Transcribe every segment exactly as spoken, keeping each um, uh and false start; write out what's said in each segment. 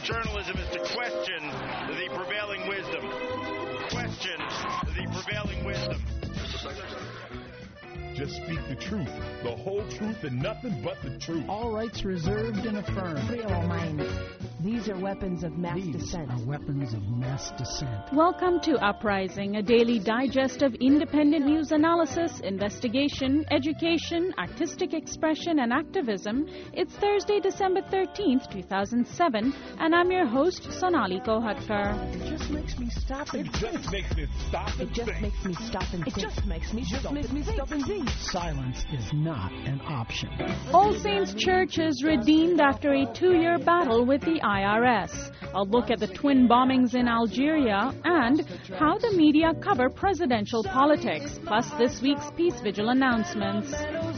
journalism is to question the prevailing wisdom. Question the prevailing wisdom. Just speak the truth, the whole truth, and nothing but the truth. All rights reserved and affirmed. Free our minds. These are weapons of mass These dissent. are weapons of mass dissent. Welcome to Uprising, a daily digest of independent news analysis, investigation, education, artistic expression, and activism. It's Thursday, December thirteenth, two thousand seven, and I'm your host, Sonali Kohatkar. It just makes me stop and It just makes me stop It and just think. makes me stop and think. It just makes me just makes me stop and think. Silence is not an option. All Saints Church is redeemed after a two-year battle with the I R S. A look at the twin bombings in Algeria and how the media cover presidential politics, plus this week's Peace Vigil announcements.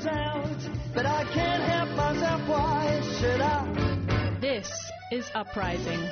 This is Uprising.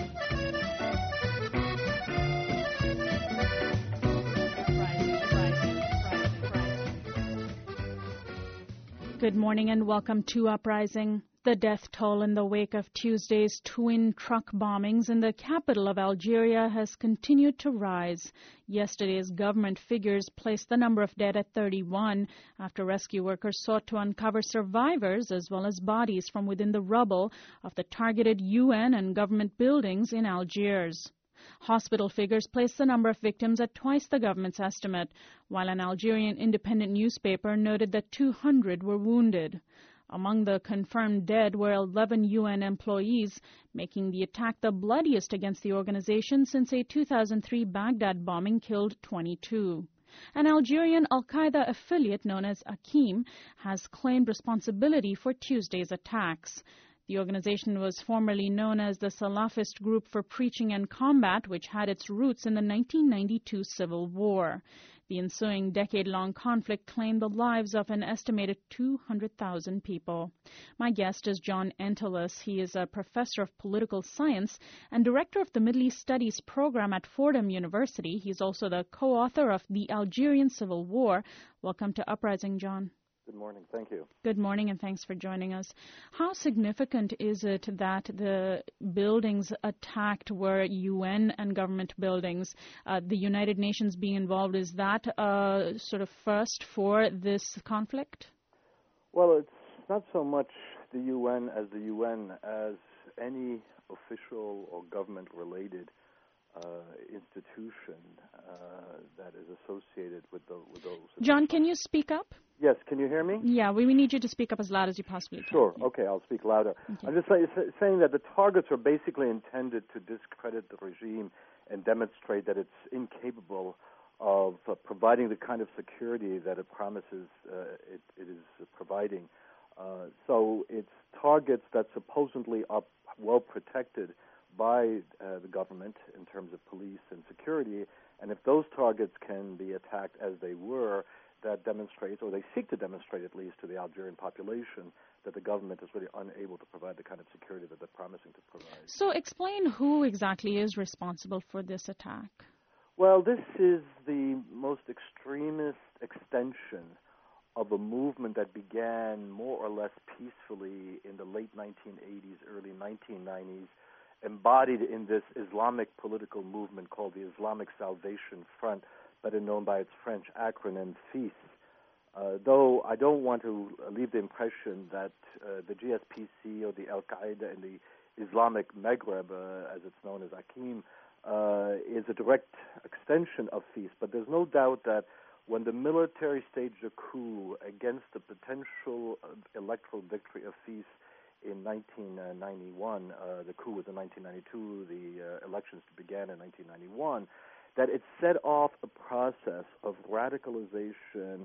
Good morning and welcome to Uprising. The death toll in the wake of Tuesday's twin truck bombings in the capital of Algeria has continued to rise. Yesterday's government figures placed the number of dead at thirty-one after rescue workers sought to uncover survivors as well as bodies from within the rubble of the targeted U N and government buildings in Algiers. Hospital figures place the number of victims at twice the government's estimate, while an Algerian independent newspaper noted that two hundred were wounded. Among the confirmed dead were eleven U N employees, making the attack the bloodiest against the organization since a two thousand three Baghdad bombing killed twenty-two. An Algerian al-Qaeda affiliate known as Akim has claimed responsibility for Tuesday's attacks. The organization was formerly known as the Salafist Group for Preaching and Combat, which had its roots in the nineteen ninety-two Civil War. The ensuing decade-long conflict claimed the lives of an estimated two hundred thousand people. My guest is John Entelis. He is a professor of political science and director of the Middle East Studies program at Fordham University. He's also the co-author of The Algerian Civil War. Welcome to Uprising, John. Good morning. Thank you. Good morning, and thanks for joining us. How significant is it that the buildings attacked were U N and government buildings? Uh, the United Nations being involved, is that a sort of first for this conflict? Well, it's not so much the U N as the U N as any official or government-related uh, institution uh, that is associated with, the, with those. John, can you speak up? Yes, can you hear me? Yeah, we, we need you to speak up as loud as you possibly can. Sure, okay, I'll speak louder. Okay. I'm just say, saying that the targets are basically intended to discredit the regime and demonstrate that it's incapable of uh, providing the kind of security that it promises uh, it, it is providing. Uh, so it's targets that supposedly are well protected by uh, the government in terms of police and security, and if those targets can be attacked as they were, that demonstrates, or they seek to demonstrate at least to the Algerian population, that the government is really unable to provide the kind of security that they're promising to provide. So explain who exactly is responsible for this attack. Well, this is the most extremist extension of a movement that began more or less peacefully in the late nineteen eighties, early nineteen nineties, embodied in this Islamic political movement called the Islamic Salvation Front, better known by its French acronym FIS. Uh, though I don't want to leave the impression that uh, the G S P C or the Al-Qaeda in the Islamic Maghreb, uh, as it's known as Akim, uh, is a direct extension of FIS. But there's no doubt that when the military staged a coup against the potential uh, electoral victory of FIS in nineteen ninety-one, uh, the coup was in nineteen ninety-two, the uh, elections began in nineteen ninety-one, that it set off a process of radicalization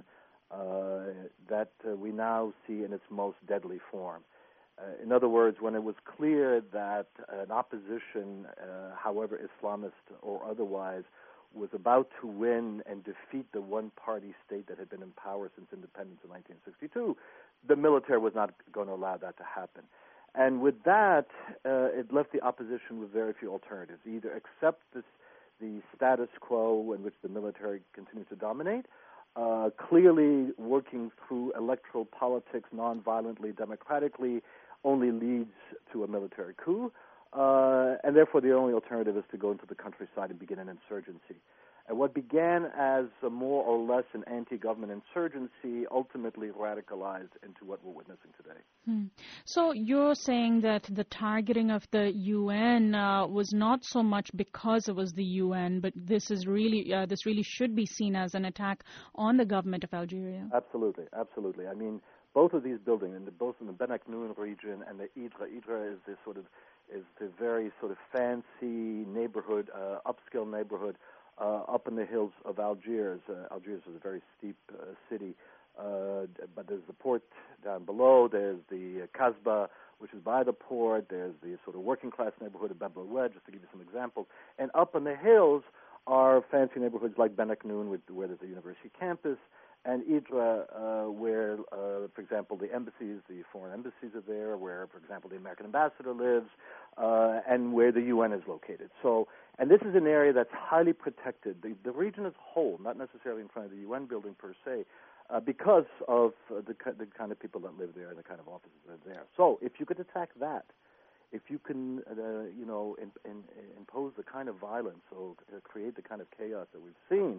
uh, that uh, we now see in its most deadly form. Uh, in other words, when it was clear that an opposition, uh, however Islamist or otherwise, was about to win and defeat the one-party state that had been in power since independence in nineteen sixty-two, the military was not going to allow that to happen. And with that, uh, it left the opposition with very few alternatives. Either accept this, the status quo in which the military continues to dominate, uh, clearly working through electoral politics nonviolently, democratically, only leads to a military coup, uh, and therefore the only alternative is to go into the countryside and begin an insurgency. And what began as a more or less an anti-government insurgency ultimately radicalized into what we're witnessing today. Hmm. So you're saying that the targeting of the U N uh, was not so much because it was the U N, but this is really uh, this really should be seen as an attack on the government of Algeria. Absolutely, absolutely. I mean, both of these buildings, in the, both in the Ben Aknoun region and the Idra. Idra is this sort of is the very sort of fancy neighborhood, uh, upscale neighborhood. Uh, up in the hills of Algiers. Uh, Algiers is a very steep uh, city, uh, but there's the port down below, there's the uh, Kasbah, which is by the port, there's the sort of working-class neighborhood of Bab el-Oued, just to give you some examples. And up in the hills are fancy neighborhoods like Ben Aknoun, where there's a university campus, and Idra, uh, where, uh, for example, the embassies, the foreign embassies are there, where, for example, the American ambassador lives, uh, and where the U N is located. So, and this is an area that's highly protected. The, the region as a whole, not necessarily in front of the U N building per se, uh, because of uh, the, the kind of people that live there and the kind of offices that are there. So, if you could attack that, if you can, uh, you know, in, in, impose the kind of violence or uh, create the kind of chaos that we've seen,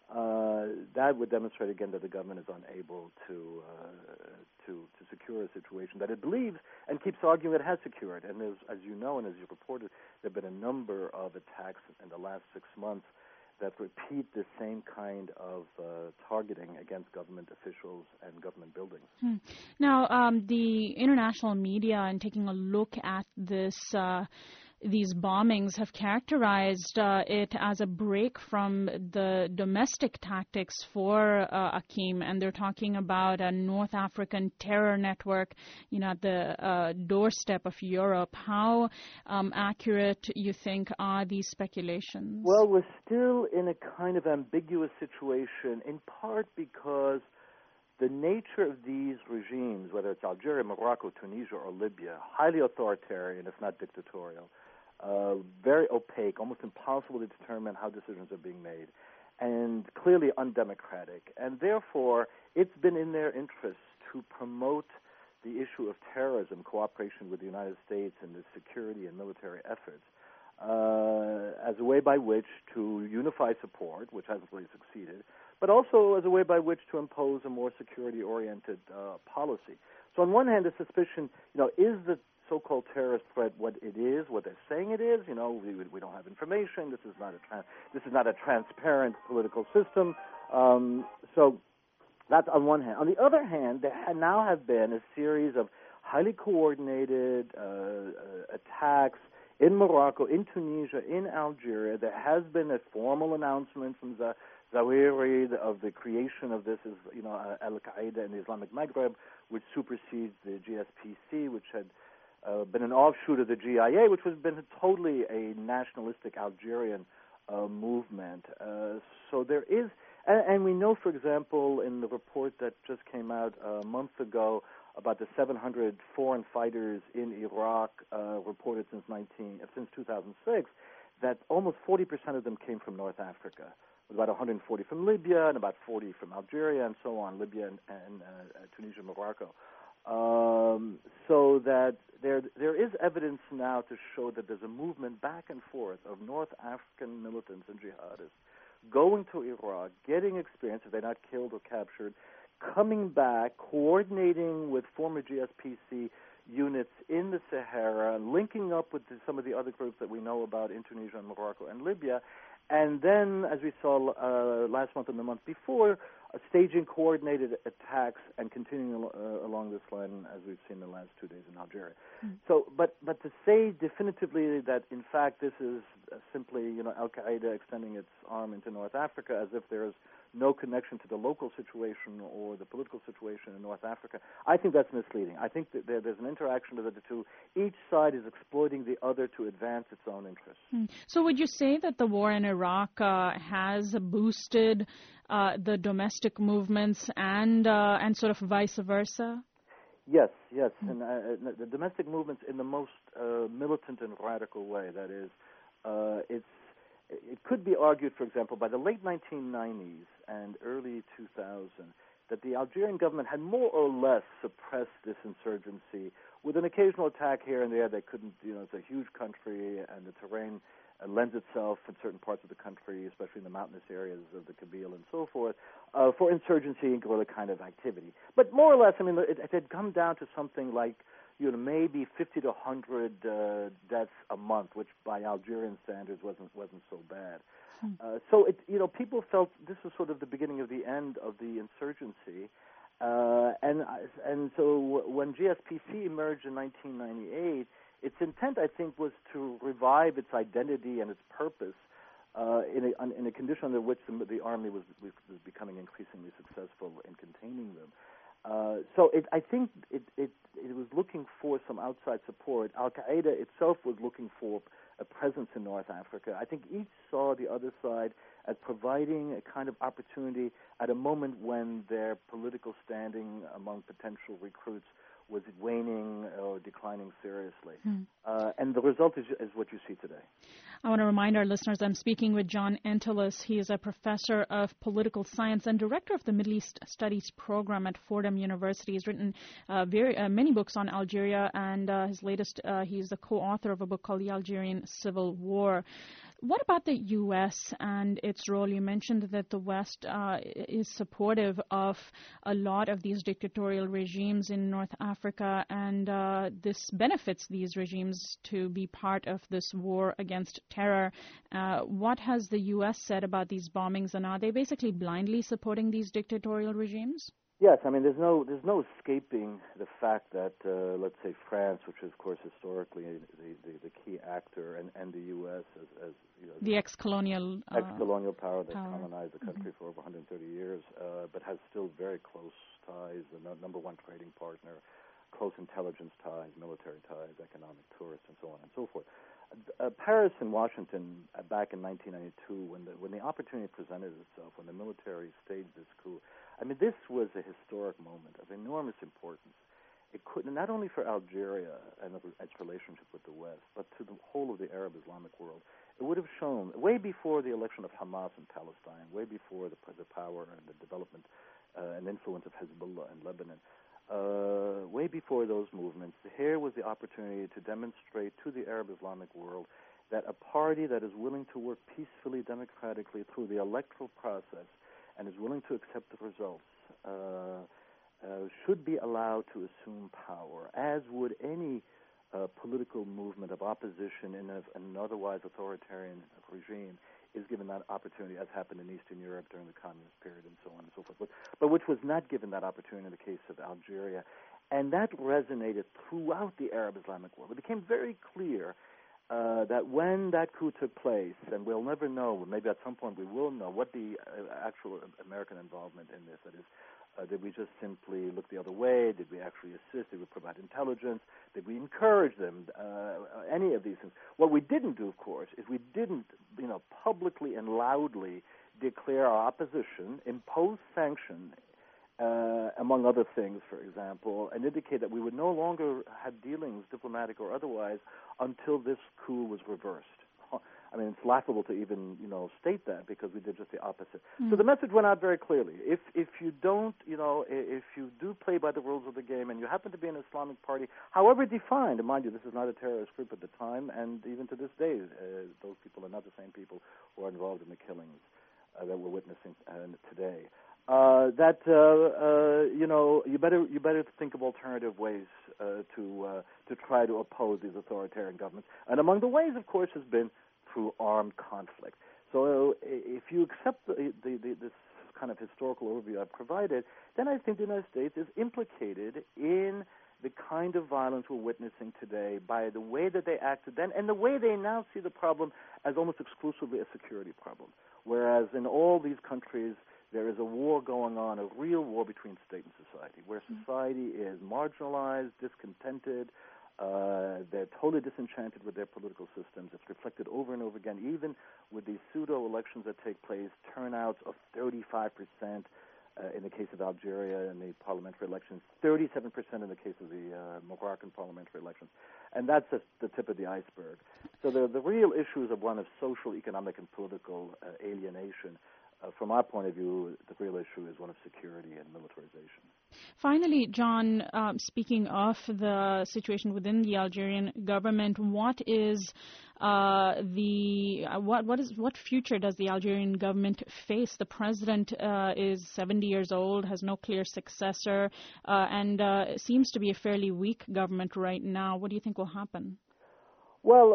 Uh, that would demonstrate again that the government is unable to uh, to to secure a situation that it believes and keeps arguing it has secured. And as, as you know and as you reported, there have been a number of attacks in the last six months that repeat the same kind of uh, targeting against government officials and government buildings. Hmm. Now, um, the international media, in taking a look at this. Uh, These bombings have characterized uh, it as a break from the domestic tactics for uh, Akim, and they're talking about a North African terror network, you know, at the uh, doorstep of Europe. How um, accurate, you think, are these speculations? Well, we're still in a kind of ambiguous situation, in part because the nature of these regimes, whether it's Algeria, Morocco, Tunisia, or Libya, highly authoritarian, if not dictatorial, Uh, very opaque, almost impossible to determine how decisions are being made, and clearly undemocratic. And therefore, it's been in their interest to promote the issue of terrorism, cooperation with the United States in the security and military efforts, uh, as a way by which to unify support, which hasn't really succeeded, but also as a way by which to impose a more security-oriented uh, policy. So on one hand, the suspicion, you know, is the so-called terrorist threat what it is, what they're saying it is. You know, we, we don't have information. This is not a tra- this is not a transparent political system. Um, so that's on one hand. On the other hand, there ha- now have been a series of highly coordinated uh, uh, attacks in Morocco, in Tunisia, in Algeria. There has been a formal announcement from the Zawahiri of the creation of this, is you know, uh, Al-Qaeda in the Islamic Maghreb, which supersedes the G S P C, which had Uh, been an offshoot of the G I A, which has been totally a nationalistic Algerian uh, movement. Uh, so there is, and, and we know, for example, in the report that just came out a month ago about the seven hundred foreign fighters in Iraq uh, reported since nineteen since two thousand six, that almost forty percent of them came from North Africa. About one hundred forty from Libya and about forty from Algeria and so on, Libya and, and uh, Tunisia, Morocco. Um, so that there there is evidence now to show that there's a movement back and forth of North African militants and jihadists going to Iraq, getting experience, if they're not killed or captured, coming back, coordinating with former G S P C units in the Sahara, linking up with the, some of the other groups that we know about in Tunisia and Morocco and Libya, and then, as we saw uh, last month and the month before, uh, staging coordinated attacks and continuing al- uh, along this line, as we've seen the last two days in Algeria. Mm. So, but but to say definitively that in fact this is uh, simply you know Al-Qaeda extending its arm into North Africa, as if there's no connection to the local situation or the political situation in North Africa, I think that's misleading. I think that there, there's an interaction of the two. Each side is exploiting the other to advance its own interests. Mm. So would you say that the war in Iraq uh, has boosted uh, the domestic movements and uh, and sort of vice versa? Yes, yes, mm. and uh, the domestic movements in the most uh, militant and radical way. That is, uh, it's it could be argued, for example, by the late nineteen nineties and early two thousand, that the Algerian government had more or less suppressed this insurgency with an occasional attack here and there. They couldn't, you know, it's a huge country, and the terrain uh, lends itself in certain parts of the country, especially in the mountainous areas of the Kabyle and so forth, uh, for insurgency and guerrilla kind of activity. But more or less, I mean, it, it had come down to something like, you know, maybe fifty to one hundred uh, deaths a month, which by Algerian standards wasn't wasn't so bad. Hmm. Uh, so, it, you know, people felt this was sort of the beginning of the end of the insurgency. Uh, and and so when G S P C emerged in nineteen ninety-eight, its intent, I think, was to revive its identity and its purpose uh, in, a, in a condition under which the, the army was, was becoming increasingly successful in containing them. Uh, so it, I think it, it, it was looking for some outside support. Al-Qaeda itself was looking for a presence in North Africa. I think each saw the other side as providing a kind of opportunity at a moment when their political standing among potential recruits was waning or declining seriously. Hmm. Uh, and the result is, is what you see today. I want to remind our listeners I'm speaking with John Entelis. He is a professor of political science and director of the Middle East Studies program at Fordham University. He's written uh, very uh, many books on Algeria, and uh, his latest, uh, he's the co-author of a book called The Algerian Civil War. What about the U S and its role? You mentioned that the West uh, is supportive of a lot of these dictatorial regimes in North Africa, and uh, this benefits these regimes to be part of this war against terror. Uh, what has the U S said about these bombings, and are they basically blindly supporting these dictatorial regimes? Yes, I mean, there's no there's no escaping the fact that, uh, let's say, France, which is, of course, historically the, the, the key actor, and, and the U S as, as you know, the ex-colonial uh, ex-colonial power that power. colonized the country mm-hmm. for over one hundred thirty years, uh, but has still very close ties, the no, number one trading partner, close intelligence ties, military ties, economic tourists, and so on and so forth. Uh, Paris and Washington, uh, back in nineteen ninety-two, when the when the opportunity presented itself, when the military staged this coup, I mean, this was a historic moment of enormous importance. It could not only for Algeria and its relationship with the West, but to the whole of the Arab Islamic world. It would have shown, way before the election of Hamas in Palestine, way before the, the power and the development uh, and influence of Hezbollah in Lebanon, uh, way before those movements, here was the opportunity to demonstrate to the Arab Islamic world that a party that is willing to work peacefully, democratically through the electoral process and is willing to accept the results uh, uh, should be allowed to assume power, as would any uh, political movement of opposition in, a, in an otherwise authoritarian regime is given that opportunity, as happened in Eastern Europe during the communist period and so on and so forth, but, but which was not given that opportunity in the case of Algeria. And that resonated throughout the Arab Islamic world. It became very clear uh, that when that coup took place, and we'll never know, maybe at some point we will know, what the uh, actual American involvement in this, that is, Uh, did we just simply look the other way? Did we actually assist? Did we provide intelligence? Did we encourage them? Uh, any of these things. What we didn't do, of course, is we didn't, you know, publicly and loudly declare our opposition, impose sanction, uh, among other things, for example, and indicate that we would no longer have dealings, diplomatic or otherwise, until this coup was reversed. I mean, it's laughable to even, you know, state that, because we did just the opposite. Mm. So the message went out very clearly. If if you don't, you know, if you do play by the rules of the game and you happen to be an Islamic party, however defined, and mind you, this is not a terrorist group at the time, and even to this day, uh, those people are not the same people who are involved in the killings uh, that we're witnessing uh, today. Uh, that uh, uh, you know, you better you better think of alternative ways uh, to uh, to try to oppose these authoritarian governments. And among the ways, of course, has been through armed conflict. So if you accept the, the, the, this kind of historical overview I've provided, then I think the United States is implicated in the kind of violence we're witnessing today by the way that they acted then and the way they now see the problem as almost exclusively a security problem. Whereas in all these countries, there is a war going on, a real war between state and society, where society is marginalized, discontented, Uh, they're totally disenchanted with their political systems. It's reflected over and over again, even with these pseudo-elections that take place, turnouts of thirty-five percent uh, in the case of Algeria in the parliamentary elections, thirty-seven percent in the case of the uh, Moroccan parliamentary elections. And that's just the tip of the iceberg. So the, the real issue is one of social, economic, and political uh, alienation uh, from our point of view, the real issue is one of security and militarization. Finally, John, um, speaking of the situation within the Algerian government, what is uh, the uh, what what is what future does the Algerian government face? The president uh, is seventy years old, has no clear successor, uh, and uh, seems to be a fairly weak government right now. What do you think will happen? Well,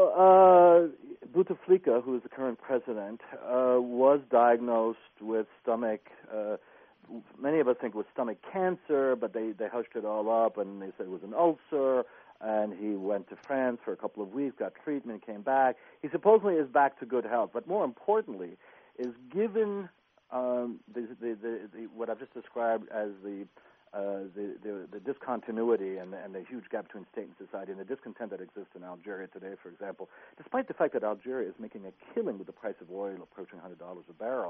uh, Bouteflika, who is the current president, uh, was diagnosed with stomach. Uh, many of us think it was stomach cancer, but they, they hushed it all up and they said it was an ulcer. And he went to France for a couple of weeks, got treatment, came back. He supposedly is back to good health. But more importantly, is given um, the, the, the, the, what I've just described as the Uh, the, the, the discontinuity and, and the huge gap between state and society and the discontent that exists in Algeria today, for example, despite the fact that Algeria is making a killing with the price of oil approaching one hundred dollars a barrel.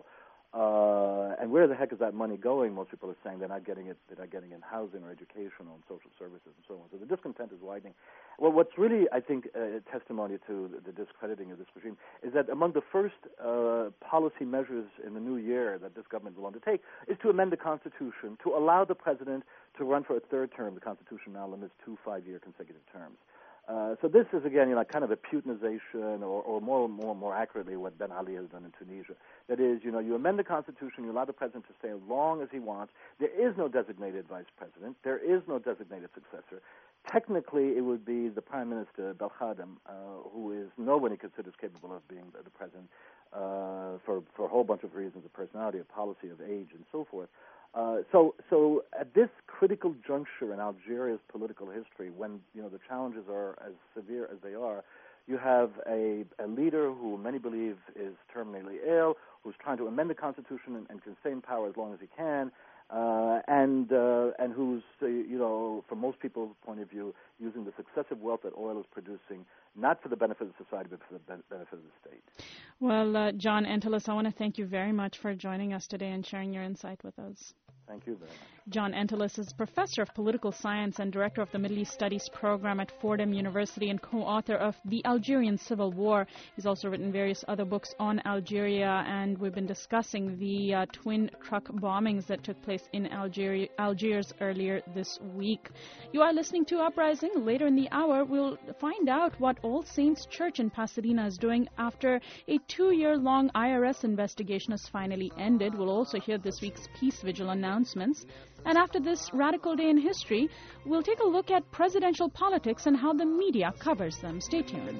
Uh, and where the heck is that money going? Most people are saying they're not getting it, they're not getting it in housing or education or in social services and so on. So the discontent is widening. Well, what's really, I think, a testimony to the, the discrediting of this regime is that among the first uh, policy measures in the new year that this government will undertake is to amend the Constitution to allow the president to run for a third term. The Constitution now limits two five-year consecutive terms. Uh, so this is, again, you know, kind of a Putinization, or, or more, more, more accurately, what Ben Ali has done in Tunisia. That is, you know, you amend the Constitution, you allow the president to stay as long as he wants. There is no designated vice president. There is no designated successor. Technically, it would be the Prime Minister, Belkhadem, uh, who is nobody considers capable of being the, the president uh, for, for a whole bunch of reasons, of personality, of policy, of age, and so forth. Uh, so, so at this critical juncture in Algeria's political history, when you know the challenges are as severe as they are, you have a, a leader who many believe is terminally ill, who's trying to amend the Constitution and, and can stay in power as long as he can, uh, and uh, and who's uh, you know, from most people's point of view, using the successive wealth that oil is producing, not for the benefit of society, but for the benefit of the state. Well, uh, John Entelis, I want to thank you very much for joining us today and sharing your insight with us. Thank you very much. John Entelis is Professor of Political Science and Director of the Middle East Studies Program at Fordham University and co-author of The Algerian Civil War. He's also written various other books on Algeria, and we've been discussing the uh, twin truck bombings that took place in Algeria, Algiers earlier this week. You are listening to Uprising. Later in the hour, we'll find out what All Saints Church in Pasadena is doing after a two-year-long I R S investigation has finally ended. We'll also hear this week's Peace Vigil announcements. And after this radical day in history, we'll take a look at presidential politics and how the media covers them. Stay tuned.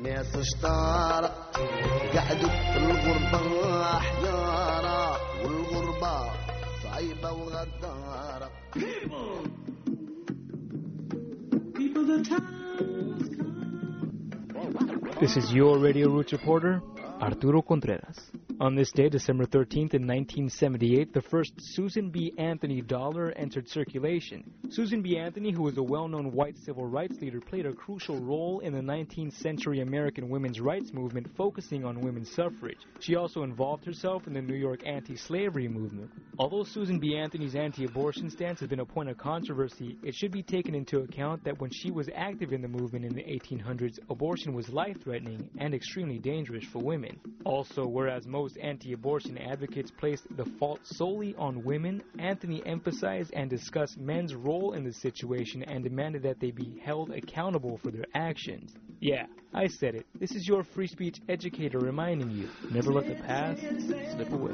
This is your Radio Roots reporter, Arturo Contreras. On this day, December thirteenth, in nineteen seventy-eight, the first Susan B. Anthony dollar entered circulation. Susan B. Anthony, who was a well-known white civil rights leader, played a crucial role in the nineteenth century American women's rights movement, focusing on women's suffrage. She also involved herself in the New York anti-slavery movement. Although Susan B. Anthony's anti-abortion stance has been a point of controversy, it should be taken into account that when she was active in the movement in the eighteen hundreds, abortion was life-threatening and extremely dangerous for women. Also, whereas most anti-abortion advocates placed the fault solely on women, Anthony emphasized and discussed men's role in the situation and demanded that they be held accountable for their actions. Yeah, I said it. This is your free speech educator reminding you, never let the past slip away.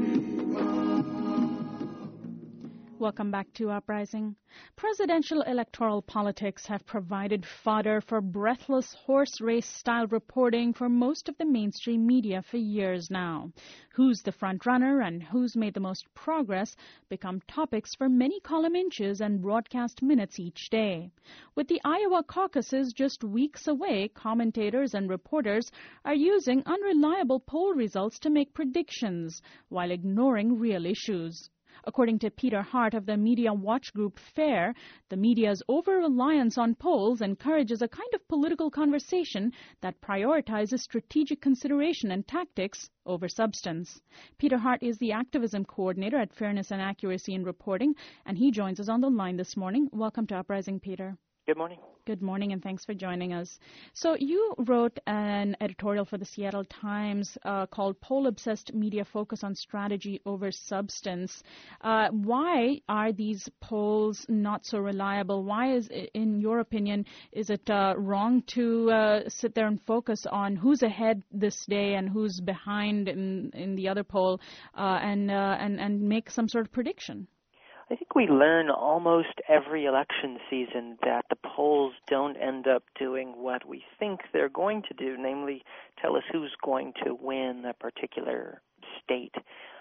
Welcome back to Uprising. Presidential electoral politics have provided fodder for breathless horse race-style reporting for most of the mainstream media for years now. Who's the front runner and who's made the most progress become topics for many column inches and broadcast minutes each day. With the Iowa caucuses just weeks away, commentators and reporters are using unreliable poll results to make predictions while ignoring real issues. According to Peter Hart of the media watch group FAIR, the media's over-reliance on polls encourages a kind of political conversation that prioritizes strategic consideration and tactics over substance. Peter Hart is the activism coordinator at Fairness and Accuracy in Reporting, and he joins us on the line this morning. Welcome to Uprising, Peter. Good morning. Good morning, and thanks for joining us. So you wrote an editorial for the Seattle Times uh, called Poll-Obsessed Media Focus on Strategy Over Substance. Uh, why are these polls not so reliable? Why is, in your opinion, is it uh, wrong to uh, sit there and focus on who's ahead this day and who's behind in, in the other poll uh, and, uh, and, and make some sort of prediction? I think we learn almost every election season that the polls don't end up doing what we think they're going to do, namely tell us who's going to win a particular state.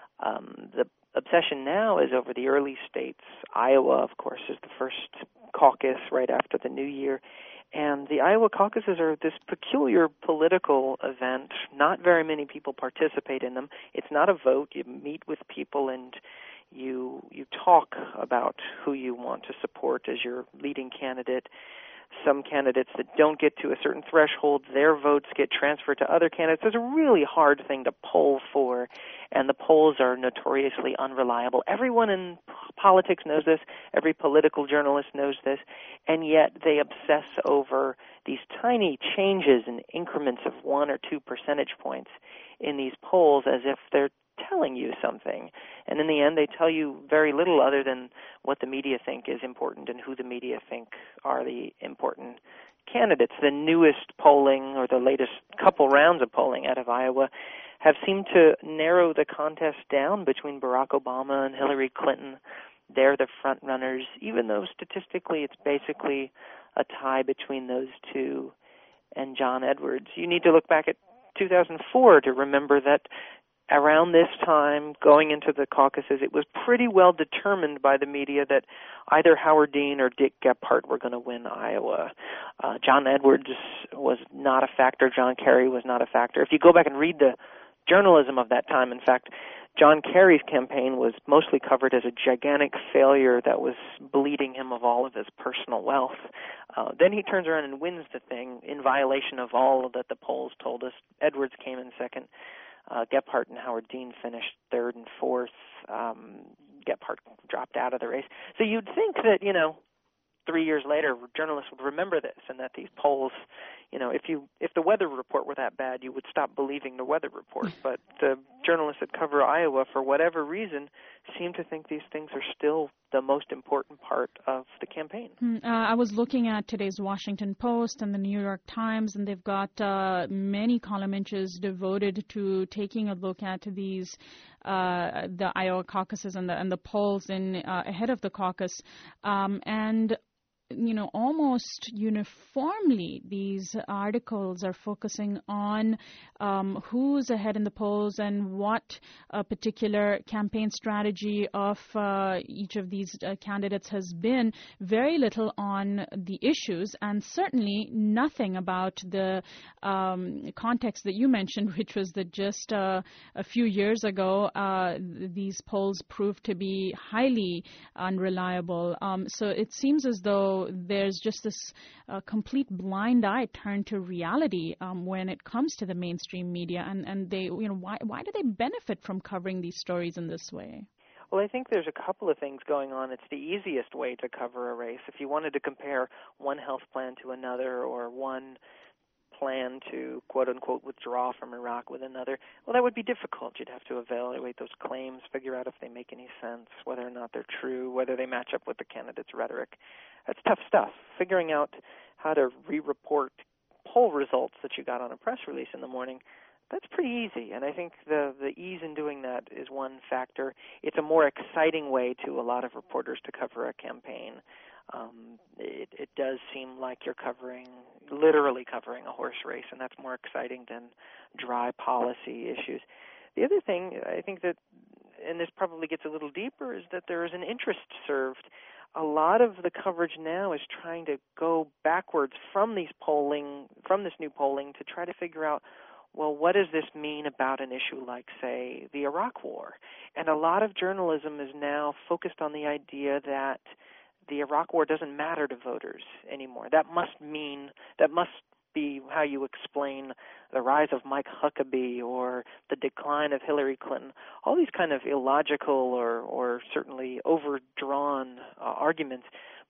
Um, the obsession now is over the early states. Iowa, of course, is the first caucus right after the new year. And the Iowa caucuses are this peculiar political event. Not very many people participate in them. It's not a vote. You meet with people and You you talk about who you want to support as your leading candidate. Some candidates that don't get to a certain threshold, their votes get transferred to other candidates. It's a really hard thing to poll for, and the polls are notoriously unreliable. Everyone in politics knows this. Every political journalist knows this, and yet they obsess over these tiny changes in increments of one or two percentage points in these polls as if they're telling you something. And in the end, they tell you very little other than what the media think is important and who the media think are the important candidates. The newest polling, or the latest couple rounds of polling out of Iowa, have seemed to narrow the contest down between Barack Obama and Hillary Clinton. They're the front runners, even though statistically it's basically a tie between those two and John Edwards. You need to look back at two thousand four to remember that around this time, going into the caucuses, it was pretty well determined by the media that either Howard Dean or Dick Gephardt were going to win Iowa. Uh, John Edwards was not a factor. John Kerry was not a factor. If you go back and read the journalism of that time, in fact, John Kerry's campaign was mostly covered as a gigantic failure that was bleeding him of all of his personal wealth. Uh, then he turns around and wins the thing in violation of all that the polls told us. Edwards came in second. Uh, Gephardt and Howard Dean finished third and fourth. Um, Gephardt dropped out of the race. So you'd think that, you know, three years later, journalists would remember this, and that these polls, you know, if you if the weather report were that bad, you would stop believing the weather report. But the journalists that cover Iowa, for whatever reason, seem to think these things are still the most important part of the campaign. Uh, I was looking at today's Washington Post and the New York Times, and they've got uh, many column inches devoted to taking a look at these uh, the Iowa caucuses and the and the polls in uh, ahead of the caucus, um, and. You know, almost uniformly, these articles are focusing on um, who's ahead in the polls and what a particular campaign strategy of uh, each of these uh, candidates has been. Very little on the issues, and certainly nothing about the um, context that you mentioned, which was that just uh, a few years ago, uh, these polls proved to be highly unreliable. Um, so it seems as though there's just this uh, complete blind eye turned to reality um, when it comes to the mainstream media, and, and they, you know, why why do they benefit from covering these stories in this way? Well, I think there's a couple of things going on. It's the easiest way to cover a race. If you wanted to compare one health plan to another, or one plan to, quote-unquote, withdraw from Iraq with another, well, that would be difficult. You'd have to evaluate those claims, figure out if they make any sense, whether or not they're true, whether they match up with the candidate's rhetoric. That's tough stuff. Figuring out how to re-report poll results that you got on a press release in the morning, that's pretty easy. And I think the, the ease in doing that is one factor. It's a more exciting way to a lot of reporters to cover a campaign. Um, it, it does seem like you're covering, literally covering a horse race, and that's more exciting than dry policy issues. The other thing, I think that, and this probably gets a little deeper, is that there is an interest served. A lot of the coverage now is trying to go backwards from these polling, from this new polling, to try to figure out, well, what does this mean about an issue like, say, the Iraq War? And a lot of journalism is now focused on the idea that the Iraq War doesn't matter to voters anymore. That must mean, that must be how you explain the rise of Mike Huckabee or the decline of Hillary Clinton. All these kind of illogical or, or certainly overdrawn uh, arguments.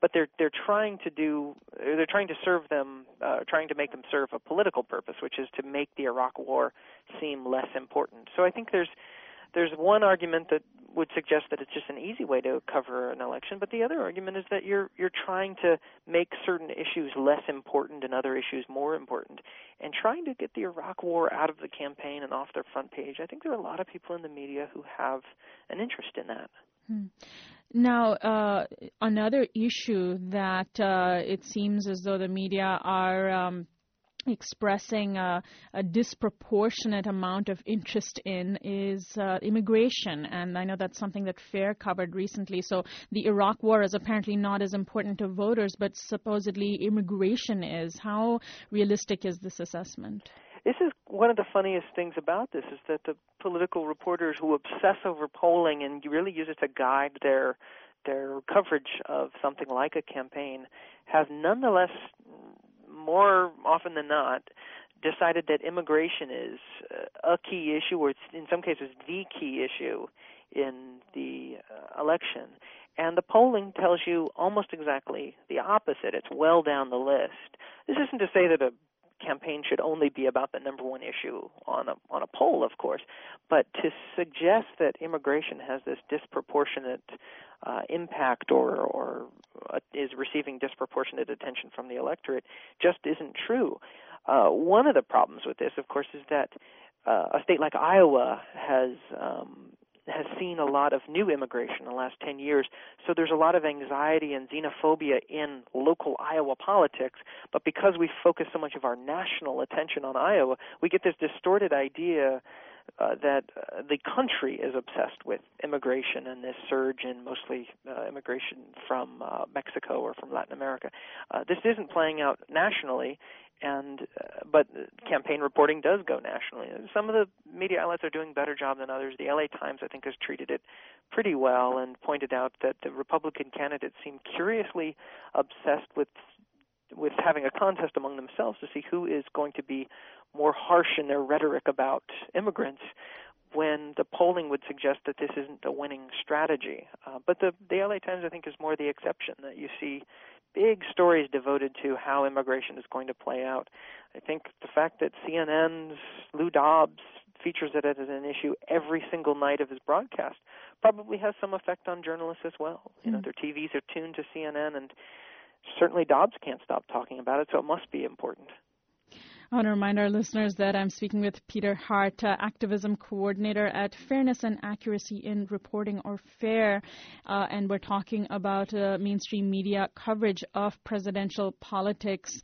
but they're they're trying to do they're trying to serve them, uh, trying to make them serve a political purpose, which is to make the Iraq War seem less important. So I think there's there's one argument that would suggest that it's just an easy way to cover an election, but the other argument is that you're you're trying to make certain issues less important and other issues more important, and trying to get the Iraq War out of the campaign and off their front page. I think there are a lot of people in the media who have an interest in that. Hmm. Now, uh, another issue that uh, it seems as though the media are um, expressing a, a disproportionate amount of interest in is uh, immigration. And I know that's something that FAIR covered recently. So the Iraq War is apparently not as important to voters, but supposedly immigration is. How realistic is this assessment? This is one of the funniest things about this, is that the political reporters who obsess over polling and really use it to guide their their coverage of something like a campaign have nonetheless, more often than not, decided that immigration is a key issue, or it's in some cases the key issue in the uh, election. And the polling tells you almost exactly the opposite. It's well down the list. This isn't to say that a campaign should only be about the number one issue on a on a poll, of course, but to suggest that immigration has this disproportionate uh, impact or or uh, is receiving disproportionate attention from the electorate just isn't true. Uh, one of the problems with this, of course, is that uh, a state like Iowa has um, has seen a lot of new immigration in the last ten years, so there's a lot of anxiety and xenophobia in local Iowa politics, but because we focus so much of our national attention on Iowa, we get this distorted idea uh, that uh, the country is obsessed with immigration and this surge in mostly uh, immigration from uh, Mexico or from Latin America. Uh, this isn't playing out nationally, and uh, but campaign reporting does go nationally. Some of the media outlets are doing a better job than others. The L A Times, I think, has treated it pretty well and pointed out that the Republican candidates seem curiously obsessed with with having a contest among themselves to see who is going to be more harsh in their rhetoric about immigrants, when the polling would suggest that this isn't a winning strategy. Uh, but the, the L A Times, I think, is more the exception, that you see big stories devoted to how immigration is going to play out. I think the fact that C N N's Lou Dobbs features it as an issue every single night of his broadcast probably has some effect on journalists as well. Mm. You know, their T Vs are tuned to C N N, and certainly Dobbs can't stop talking about it, so it must be important. I want to remind our listeners that I'm speaking with Peter Hart, uh, activism coordinator at Fairness and Accuracy in Reporting, or FAIR, uh, and we're talking about uh, mainstream media coverage of presidential politics.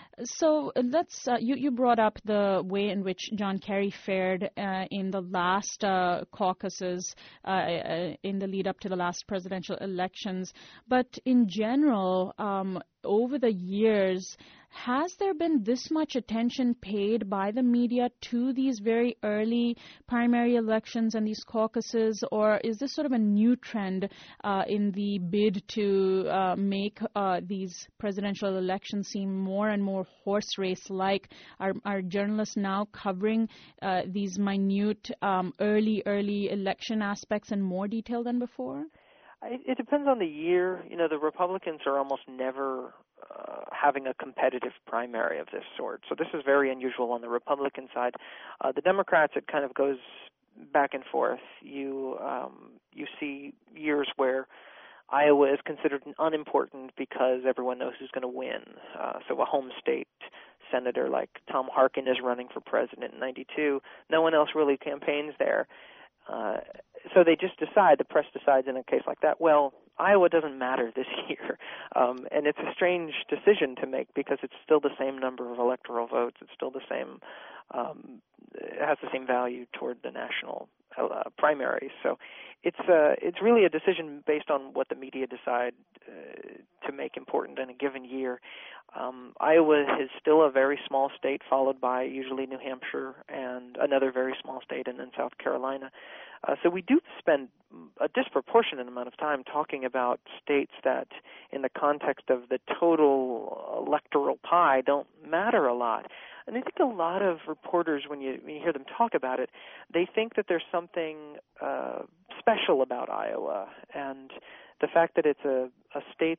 So let's, uh, you, you brought up the way in which John Kerry fared uh, in the last uh, caucuses, uh, uh, in the lead up to the last presidential elections. But in general, um, over the years, has there been this much attention paid by the media to these very early primary elections and these caucuses, or is this sort of a new trend uh, in the bid to uh, make uh, these presidential elections seem more and more horse race-like? Are, are journalists now covering uh, these minute um, early, early election aspects in more detail than before? It depends on the year. You know, the Republicans are almost never uh, having a competitive primary of this sort. So this is very unusual on the Republican side. Uh, the Democrats, it kind of goes back and forth. You um, you see years where Iowa is considered unimportant because everyone knows who's going to win. Uh, so a home state senator like Tom Harkin is running for president in ninety-two. No one else really campaigns there. Uh, so they just decide, the press decides in a case like that, well, Iowa doesn't matter this year. Um, and it's a strange decision to make because it's still the same number of electoral votes. It's still the same, um, it has the same value toward the national uh, primaries. So it's uh, it's really a decision based on what the media decide uh, to make important in a given year. Um, Iowa is still a very small state, followed by usually New Hampshire and another very small state, and then South Carolina. Uh, so we do spend a disproportionate amount of time talking about states that, in the context of the total electoral pie, don't matter a lot. And I think a lot of reporters, when you, when you hear them talk about it, they think that there's something uh, special about Iowa, and the fact that it's a, a state that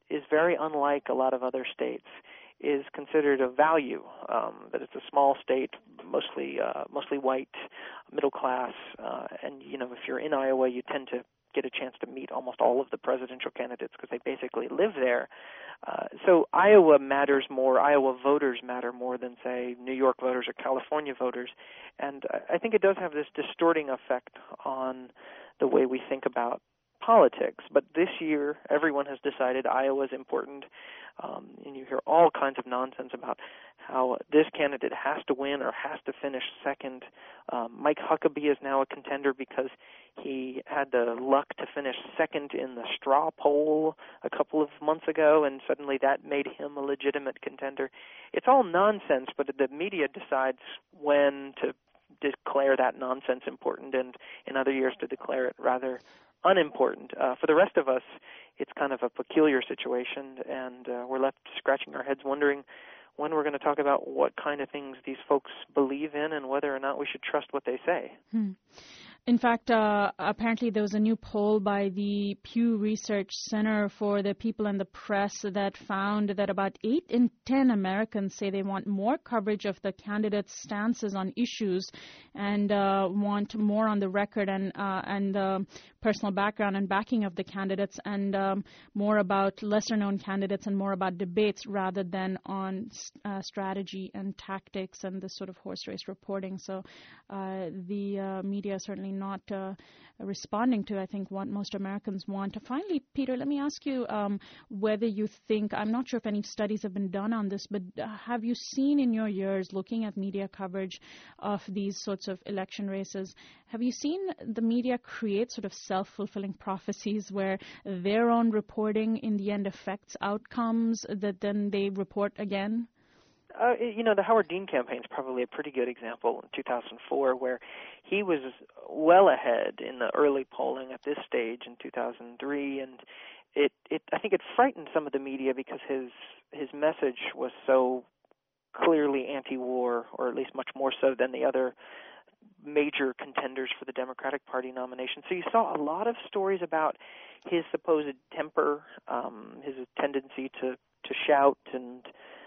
is very unlike a lot of other states, is considered a value, um, that it's a small state, mostly uh, mostly white, middle class, uh, and, you know, if you're in Iowa, you tend to get a chance to meet almost all of the presidential candidates because they basically live there. Uh, so Iowa matters more, Iowa voters matter more than, say, New York voters or California voters. And I think it does have this distorting effect on the way we think about politics. But this year, everyone has decided Iowa is important, um, and you hear all kinds of nonsense about how this candidate has to win or has to finish second. Um, Mike Huckabee is now a contender because he had the luck to finish second in the straw poll a couple of months ago, and suddenly that made him a legitimate contender. It's all nonsense, but the media decides when to declare that nonsense important and in other years to declare it rather unimportant. Uh, for the rest of us, it's kind of a peculiar situation, and uh, we're left scratching our heads wondering when we're going to talk about what kind of things these folks believe in and whether or not we should trust what they say. Hmm. In fact, uh, apparently there was a new poll by the Pew Research Center for the People and the Press that found that about eight in ten Americans say they want more coverage of the candidates' stances on issues and uh, want more on the record and uh, and the personal background and backing of the candidates, and um, more about lesser-known candidates and more about debates rather than on uh, strategy and tactics and this sort of horse race reporting. So uh, the uh, media certainly not uh, responding to, I think, what most Americans want. Finally, Peter, let me ask you um, whether you think, I'm not sure if any studies have been done on this, but have you seen in your years looking at media coverage of these sorts of election races, have you seen the media create sort of self-fulfilling prophecies where their own reporting in the end affects outcomes that then they report again? Uh, you know, the Howard Dean campaign is probably a pretty good example in two thousand four, where he was well ahead in the early polling at this stage in two thousand three, and it, it I think it frightened some of the media because his his message was so clearly anti-war, or at least much more so than the other major contenders for the Democratic Party nomination. So you saw a lot of stories about his supposed temper, um, his tendency to, to shout and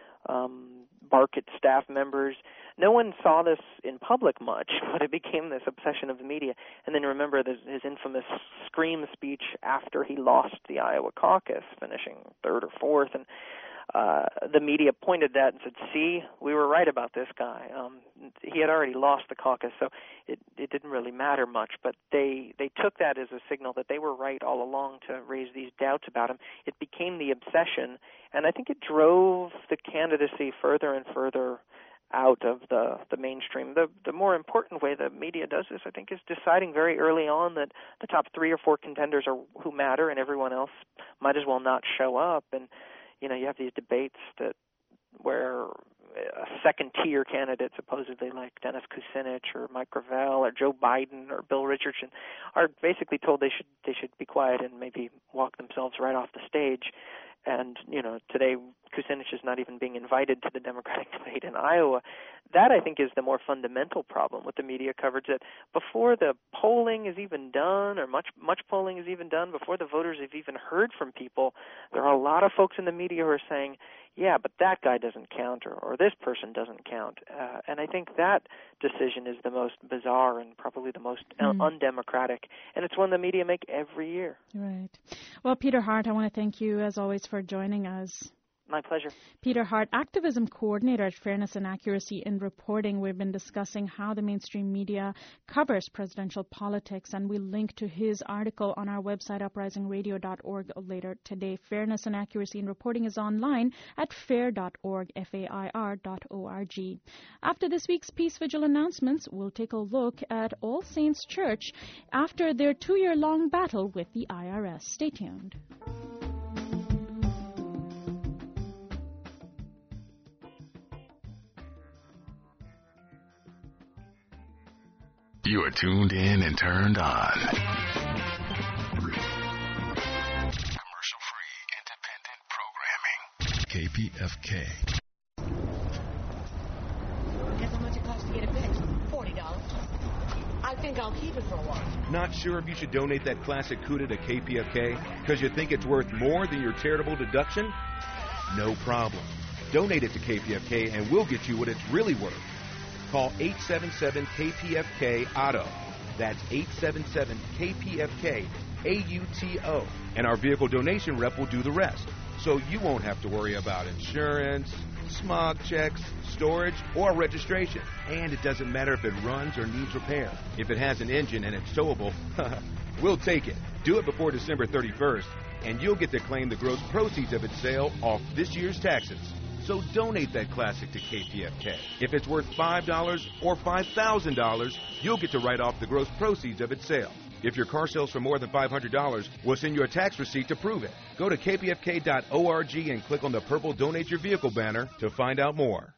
um, bark at staff members. No one saw this in public much, but it became this obsession of the media. And then remember this, his infamous scream speech after he lost the Iowa caucus, finishing third or fourth. And uh, the media pointed that and said, see, we were right about this guy. Um, he had already lost the caucus, so it, it didn't really matter much. But they, they took that as a signal that they were right all along to raise these doubts about him. It became the obsession, and I think it drove the candidacy further and further out of the, the mainstream. The the more important way the media does this, I think, is deciding very early on that the top three or four contenders are who matter, and everyone else might as well not show up. And you know, you have these debates that where a second-tier candidate, supposedly like Dennis Kucinich or Mike Gravel or Joe Biden or Bill Richardson, are basically told they should they should be quiet and maybe walk themselves right off the stage. And, you know, today Kucinich is not even being invited to the Democratic debate in Iowa. That, I think, is the more fundamental problem with the media coverage, that before the polling is even done, or much much polling is even done, before the voters have even heard from people, there are a lot of folks in the media who are saying, yeah, but that guy doesn't count, or, or this person doesn't count. Uh, and I think that decision is the most bizarre and probably the most mm. undemocratic, and it's one the media make every year. Right. Well, Peter Hart, I want to thank you, as always, for joining us. My pleasure. Peter Hart, Activism Coordinator at Fairness and Accuracy in Reporting. We've been discussing how the mainstream media covers presidential politics, and we'll link to his article on our website, uprising radio dot org, later today. Fairness and Accuracy in Reporting is online at fair dot org, F A I R dot O R G. After this week's Peace Vigil announcements, we'll take a look at All Saints Church after their two-year-long battle with the I R S. Stay tuned. You are tuned in and turned on. Commercial-free, independent programming. K P F K. Guess how much it costs to get it fixed? forty dollars. I think I'll keep it for a while. Not sure if you should donate that classic CUDA to K P F K because you think it's worth more than your charitable deduction? No problem. Donate it to K P F K and we'll get you what it's really worth. Call eight seven seven K P F K Auto. That's eight seven seven K P F K A U T O. And our vehicle donation rep will do the rest. So you won't have to worry about insurance, smog checks, storage, or registration. And it doesn't matter if it runs or needs repair. If it has an engine and it's towable, we'll take it. Do it before December thirty-first, and you'll get to claim the gross proceeds of its sale off this year's taxes. So donate that classic to K P F K. If it's worth five dollars or five thousand dollars, you'll get to write off the gross proceeds of its sale. If your car sells for more than five hundred dollars, we'll send you a tax receipt to prove it. Go to K P F K dot org and click on the purple Donate Your Vehicle banner to find out more.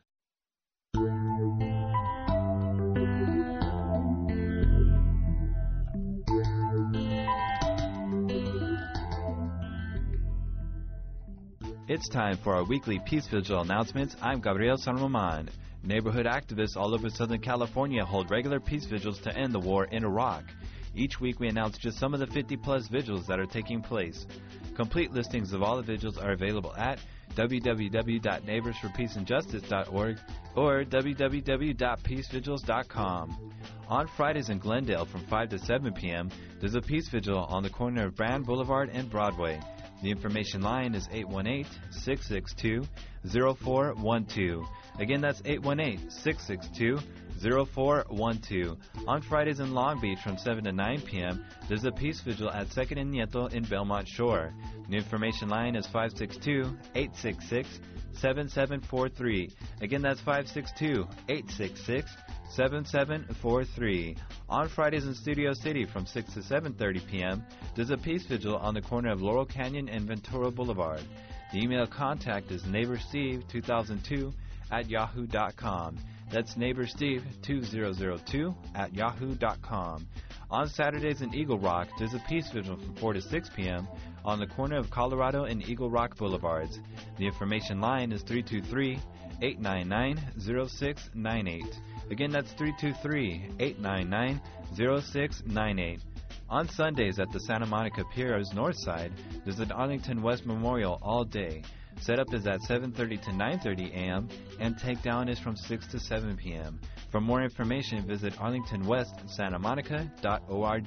It's time for our weekly Peace Vigil announcements. I'm Gabriel San Roman. Neighborhood activists all over Southern California hold regular peace vigils to end the war in Iraq. Each week we announce just some of the fifty plus vigils that are taking place. Complete listings of all the vigils are available at w w w dot neighbors for peace and justice dot org or w w w dot peace vigils dot com. On Fridays in Glendale from five to seven p.m., there's a peace vigil on the corner of Brand Boulevard and Broadway. The information line is eight one eight, six six two, zero four one two. Again, that's eight one eight, six six two, zero four one two. On Fridays in Long Beach from seven to nine p.m., there's a peace vigil at Second and Nieto in Belmont Shore. The information line is five six two, eight six six, seven seven four three. Again, that's five six two, eight six six, seven seven four three. On Fridays in Studio City from six to seven thirty p.m., there's a peace vigil on the corner of Laurel Canyon and Ventura Boulevard. The email contact is neighborsteve two thousand two at yahoo dot com. That's neighborsteve two thousand two at yahoo dot com. On Saturdays in Eagle Rock, there's a peace vigil from four to six p.m. on the corner of Colorado and Eagle Rock Boulevards. The information line is three two three, eight nine nine, zero six nine eight. Again, that's three two three, eight nine nine, zero six nine eight. On Sundays at the Santa Monica Pier's north side, there's an Arlington West Memorial all day. Setup is at seven thirty to nine thirty a.m. and takedown is from six to seven p.m. For more information, visit arlington west santa monica dot org.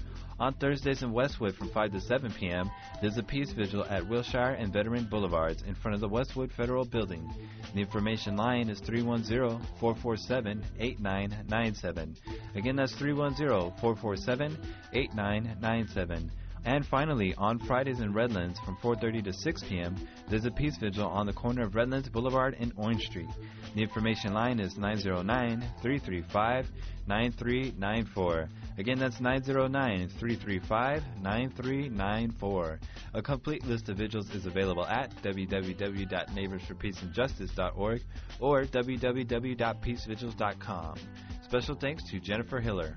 On Thursdays in Westwood from five to seven p.m., there's a peace vigil at Wilshire and Veteran Boulevards in front of the Westwood Federal Building. The information line is three one zero, four four seven, eight nine nine seven. Again, that's three one zero, four four seven, eight nine nine seven. And finally, on Fridays in Redlands from four thirty to six p.m., there's a peace vigil on the corner of Redlands Boulevard and Orange Street. The information line is nine zero nine, three three five, nine three nine four. Again, that's nine zero nine, three three five, nine three nine four. A complete list of vigils is available at w w w dot neighbors for peace and justice dot org or w w w dot peace vigils dot com. Special thanks to Jennifer Hiller.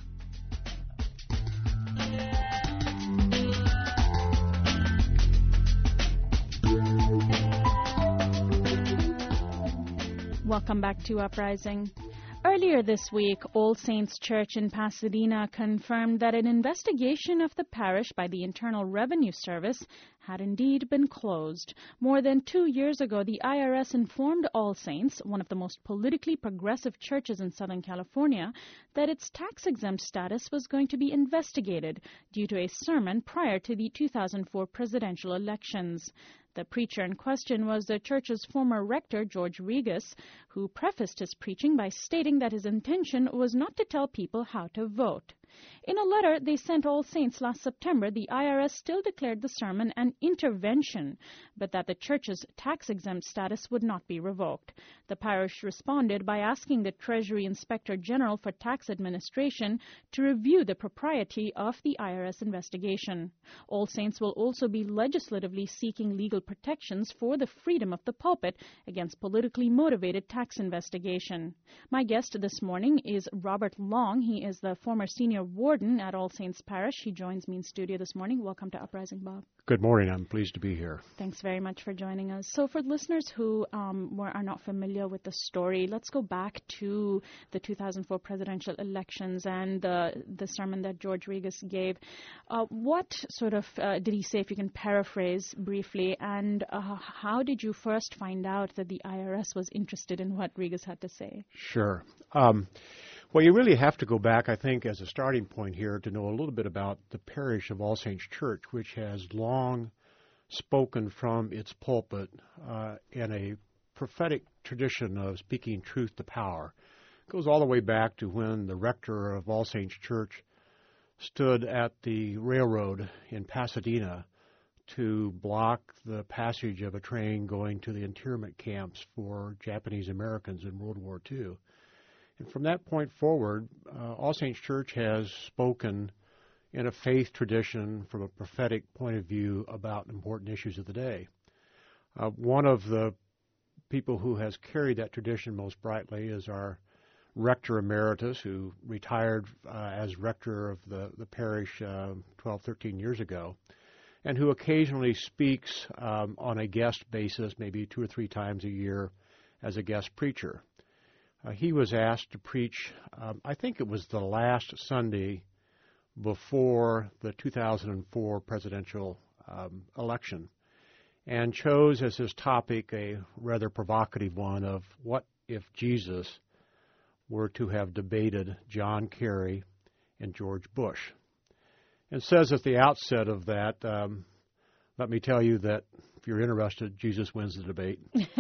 Welcome back to Uprising. Earlier this week, All Saints Church in Pasadena confirmed that an investigation of the parish by the Internal Revenue Service had indeed been closed. More than two years ago, the I R S informed All Saints, one of the most politically progressive churches in Southern California, that its tax-exempt status was going to be investigated due to a sermon prior to the two thousand four presidential elections. The preacher in question was the church's former rector, George Regas, who prefaced his preaching by stating that his intention was not to tell people how to vote. In a letter they sent All Saints last September, the I R S still declared the sermon an intervention, but that the church's tax-exempt status would not be revoked. The parish responded by asking the Treasury Inspector General for Tax Administration to review the propriety of the I R S investigation. All Saints will also be legislatively seeking legal protections for the freedom of the pulpit against politically motivated tax investigation. My guest this morning is Robert Long. He is the former senior Senior Warden at All Saints Parish. He joins me in studio this morning. Welcome to Uprising, Bob. Good morning. I'm pleased to be here. Thanks very much for joining us. So for listeners who um, were, are not familiar with the story, let's go back to the two thousand four presidential elections and the, the sermon that George Regas gave. Uh, what sort of uh, did he say, if you can paraphrase briefly, and uh, how did you first find out that the I R S was interested in what Regas had to say? Sure. Um, well, you really have to go back, I think, as a starting point here to know a little bit about the parish of All Saints Church, which has long spoken from its pulpit uh, in a prophetic tradition of speaking truth to power. It goes all the way back to when the rector of All Saints Church stood at the railroad in Pasadena to block the passage of a train going to the internment camps for Japanese Americans in World War Two. And from that point forward, uh, All Saints Church has spoken in a faith tradition from a prophetic point of view about important issues of the day. Uh, one of the people who has carried that tradition most brightly is our rector emeritus, who retired uh, as rector of the, the parish uh, twelve, thirteen years ago, and who occasionally speaks um, on a guest basis, maybe two or three times a year, as a guest preacher. Uh, he was asked to preach, um, I think it was the last Sunday before the two thousand four presidential um, election, and chose as his topic a rather provocative one of what if Jesus were to have debated John Kerry and George Bush. And says at the outset of that, um, let me tell you that if you're interested, Jesus wins the debate.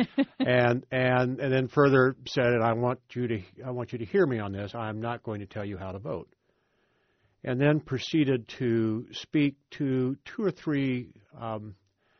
and and and then further said, and I want you to I want you to hear me on this. I'm not going to tell you how to vote. And then proceeded to speak to two or three um,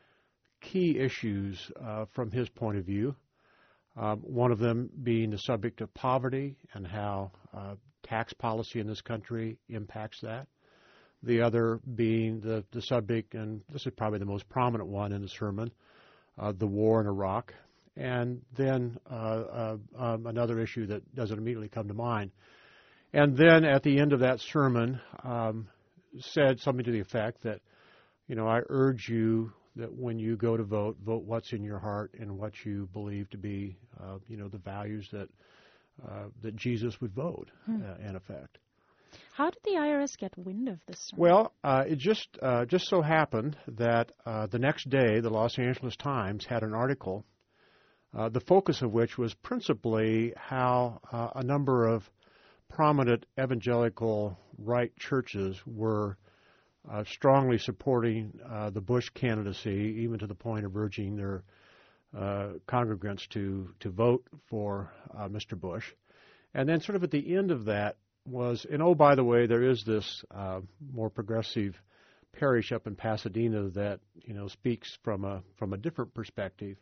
key issues uh, from his point of view. Um, one of them being the subject of poverty and how uh, tax policy in this country impacts that. The other being the, the subject, and this is probably the most prominent one in the sermon, uh, the war in Iraq. And then uh, uh, um, another issue that doesn't immediately come to mind. And then at the end of that sermon um, said something to the effect that, you know, I urge you that when you go to vote, vote what's in your heart and what you believe to be, uh, you know, the values that uh, that Jesus would vote, hmm. uh, in effect. How did the I R S get wind of this sermon? Well, uh, it just uh, just so happened that uh, the next day, the Los Angeles Times had an article, uh, the focus of which was principally how uh, a number of prominent evangelical right churches were uh, strongly supporting uh, the Bush candidacy, even to the point of urging their uh, congregants to, to vote for uh, Mister Bush. And then sort of at the end of that was, and oh, by the way, there is this uh, more progressive parish up in Pasadena that, you know, speaks from a from a different perspective,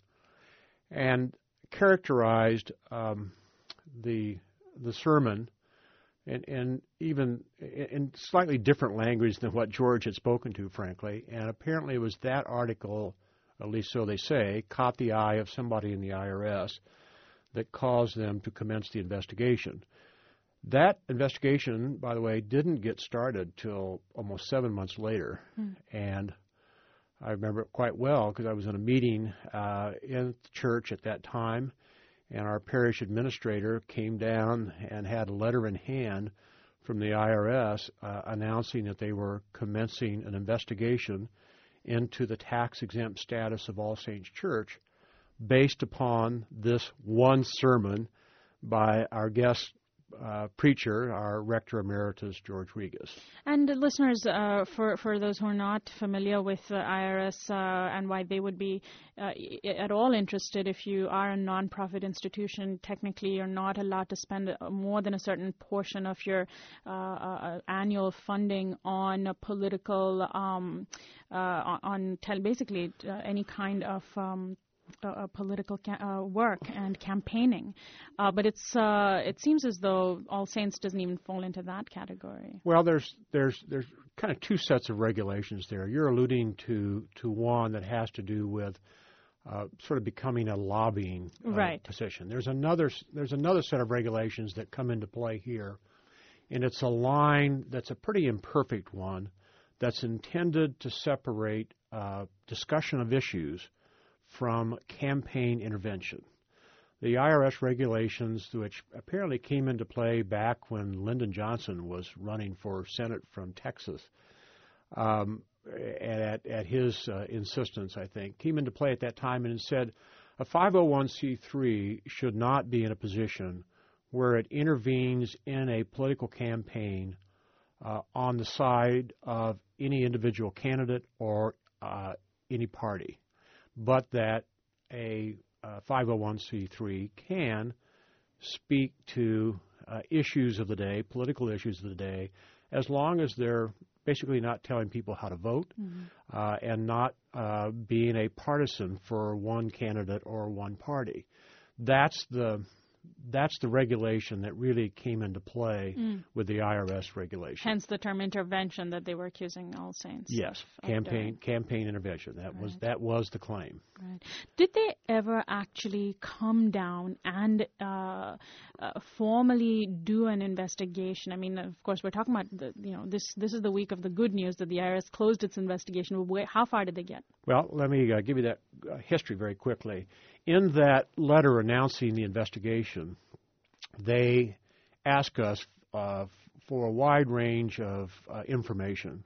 and characterized um, the the sermon in, in even in slightly different language than what George had spoken to, frankly. And apparently, it was that article, at least so they say, caught the eye of somebody in the I R S that caused them to commence the investigation. That investigation, by the way, didn't get started till almost seven months later. Hmm. And I remember it quite well because I was in a meeting uh, in the church at that time, and our parish administrator came down and had a letter in hand from the I R S uh, announcing that they were commencing an investigation into the tax-exempt status of All Saints Church based upon this one sermon by our guest Uh, preacher, our rector emeritus, George Regas. And uh, listeners, uh, for, for those who are not familiar with the I R S uh, and why they would be uh, at all interested, if you are a nonprofit institution, technically you're not allowed to spend more than a certain portion of your uh, uh, annual funding on a political, um, uh, on tel- basically uh, any kind of um, Uh, political ca- uh, work and campaigning, uh, but it's uh, it seems as though All Saints doesn't even fall into that category. Well, there's there's there's kind of two sets of regulations there. You're alluding to to one that has to do with uh, sort of becoming a lobbying uh, right. position. There's another there's another set of regulations that come into play here, And it's a line that's a pretty imperfect one that's intended to separate uh, discussion of issues from campaign intervention. The I R S regulations, which apparently came into play back when Lyndon Johnson was running for Senate from Texas, um, at, at his uh, insistence, I think, came into play at that time and said a five oh one c three should not be in a position where it intervenes in a political campaign uh, on the side of any individual candidate or uh, any party, but that a uh, five oh one c three can speak to uh, issues of the day, political issues of the day, as long as they're basically not telling people how to vote mm-hmm. uh, and not uh, being a partisan for one candidate or one party. That's the That's the regulation that really came into play mm. with the I R S regulation. Hence the term intervention that they were accusing All Saints. Yes, of, campaign of campaign intervention. That right. was that was the claim. Right. Did they ever actually come down and uh, uh, formally do an investigation? I mean, of course, we're talking about the, you know this this is the week of the good news that the I R S closed its investigation. How far did they get? Well, let me uh, give you that uh, history very quickly. In that letter announcing the investigation, they ask us uh, for a wide range of uh, information,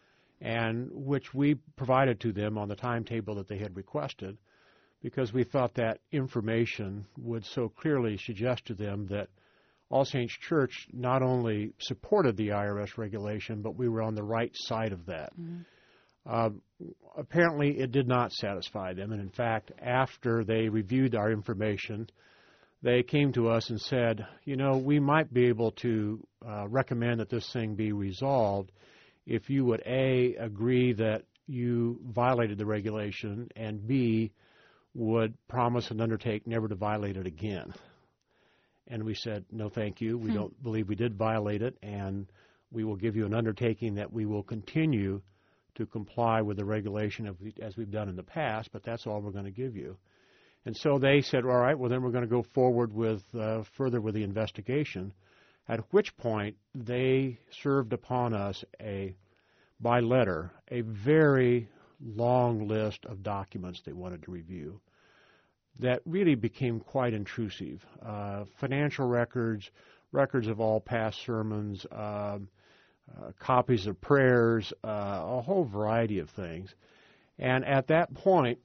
and which we provided to them on the timetable that they had requested, because we thought that information would so clearly suggest to them that All Saints Church not only supported the I R S regulation, but we were on the right side of that. Mm-hmm. Uh, apparently, it did not satisfy them, and in fact, after they reviewed our information, they came to us and said, you know, we might be able to uh, recommend that this thing be resolved if you would, A, agree that you violated the regulation, and B, would promise and undertake never to violate it again. And we said, no, thank you. We hmm. don't believe we did violate it, and we will give you an undertaking that we will continue to comply with the regulation of, as we've done in the past, but that's all we're going to give you. And so they said, all right, well, then we're going to go forward with uh, further with the investigation, at which point they served upon us a, by letter, a very long list of documents they wanted to review that really became quite intrusive. Uh, financial records, records of all past sermons, um, Uh, copies of prayers, uh, a whole variety of things. And at that point,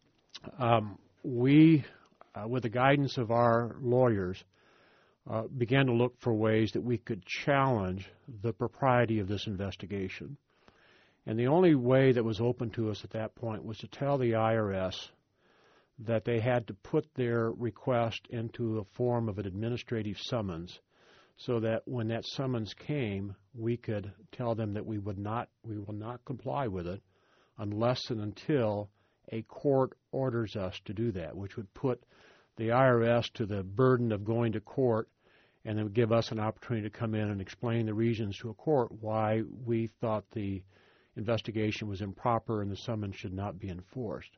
um, we, uh, with the guidance of our lawyers, uh, began to look for ways that we could challenge the propriety of this investigation. And the only way that was open to us at that point was to tell the I R S that they had to put their request into a form of an administrative summons, so that when that summons came, we could tell them that we would not, we will not comply with it unless and until a court orders us to do that, which would put the I R S to the burden of going to court, and then give us an opportunity to come in and explain the reasons to a court why we thought the investigation was improper and the summons should not be enforced.